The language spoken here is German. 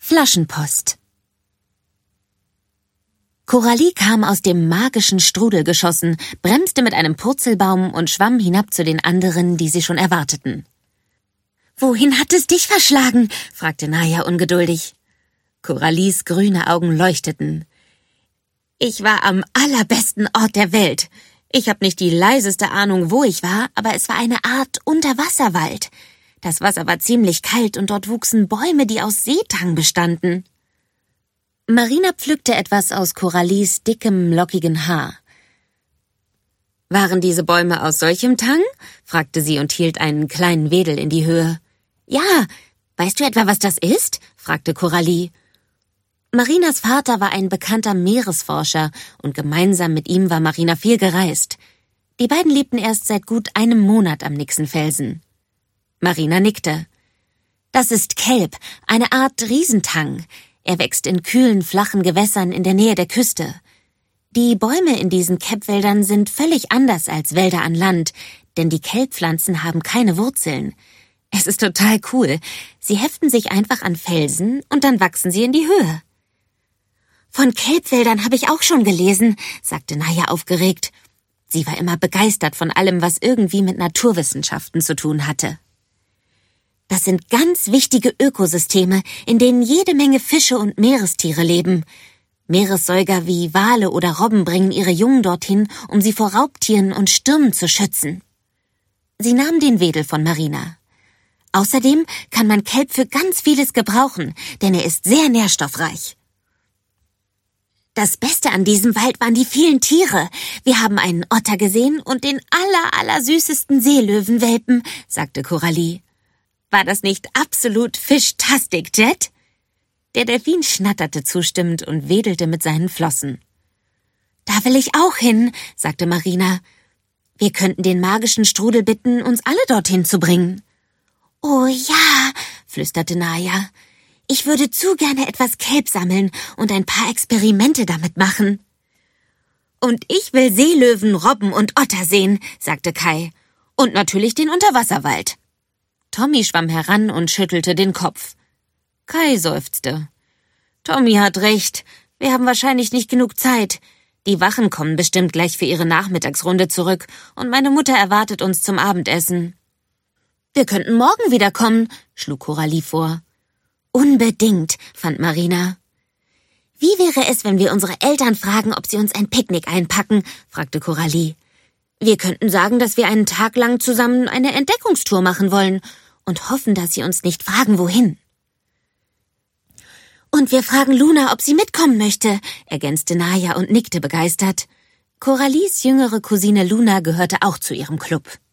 Flaschenpost. Coralie kam aus dem magischen Strudel geschossen, bremste mit einem Purzelbaum und schwamm hinab zu den anderen, die sie schon erwarteten. »Wohin hat es dich verschlagen?« fragte Naja ungeduldig. Coralies grüne Augen leuchteten. »Ich war am allerbesten Ort der Welt. Ich habe nicht die leiseste Ahnung, wo ich war, aber es war eine Art Unterwasserwald. Das Wasser war ziemlich kalt und dort wuchsen Bäume, die aus Seetang bestanden.« Marina pflückte etwas aus Coralies dickem, lockigen Haar. »Waren diese Bäume aus solchem Tang?« fragte sie und hielt einen kleinen Wedel in die Höhe. »Ja, weißt du etwa, was das ist?« fragte Coralie. Marinas Vater war ein bekannter Meeresforscher und gemeinsam mit ihm war Marina viel gereist. Die beiden lebten erst seit gut einem Monat am Nixenfelsen. Marina nickte. »Das ist Kelp, eine Art Riesentang. Er wächst in kühlen, flachen Gewässern in der Nähe der Küste. Die Bäume in diesen Kelpwäldern sind völlig anders als Wälder an Land, denn die Kelppflanzen haben keine Wurzeln. Es ist total cool. Sie heften sich einfach an Felsen und dann wachsen sie in die Höhe.« »Von Kelpwäldern habe ich auch schon gelesen«, sagte Naja aufgeregt. Sie war immer begeistert von allem, was irgendwie mit Naturwissenschaften zu tun hatte. »Das sind ganz wichtige Ökosysteme, in denen jede Menge Fische und Meerestiere leben. Meeressäuger wie Wale oder Robben bringen ihre Jungen dorthin, um sie vor Raubtieren und Stürmen zu schützen.« Sie nahm den Wedel von Marina. »Außerdem kann man Kelp für ganz vieles gebrauchen, denn er ist sehr nährstoffreich.« »Das Beste an diesem Wald waren die vielen Tiere. Wir haben einen Otter gesehen und den allersüßesten Seelöwenwelpen«, sagte Coralie. »War das nicht absolut fischtastic, Jet?« Der Delfin schnatterte zustimmend und wedelte mit seinen Flossen. »Da will ich auch hin«, sagte Marina. »Wir könnten den magischen Strudel bitten, uns alle dorthin zu bringen.« »Oh ja«, flüsterte Naja. »Ich würde zu gerne etwas Kelp sammeln und ein paar Experimente damit machen.« »Und ich will Seelöwen, Robben und Otter sehen«, sagte Kai. »Und natürlich den Unterwasserwald.« Tommy schwamm heran und schüttelte den Kopf. Kai seufzte. »Tommy hat recht. Wir haben wahrscheinlich nicht genug Zeit. Die Wachen kommen bestimmt gleich für ihre Nachmittagsrunde zurück und meine Mutter erwartet uns zum Abendessen.« »Wir könnten morgen wiederkommen«, schlug Coralie vor. »Unbedingt«, fand Marina. »Wie wäre es, wenn wir unsere Eltern fragen, ob sie uns ein Picknick einpacken?«, fragte Coralie. »Wir könnten sagen, dass wir einen Tag lang zusammen eine Entdeckungstour machen wollen und hoffen, dass sie uns nicht fragen, wohin.« »Und wir fragen Luna, ob sie mitkommen möchte«, ergänzte Naja und nickte begeistert. Coralies jüngere Cousine Luna gehörte auch zu ihrem Club.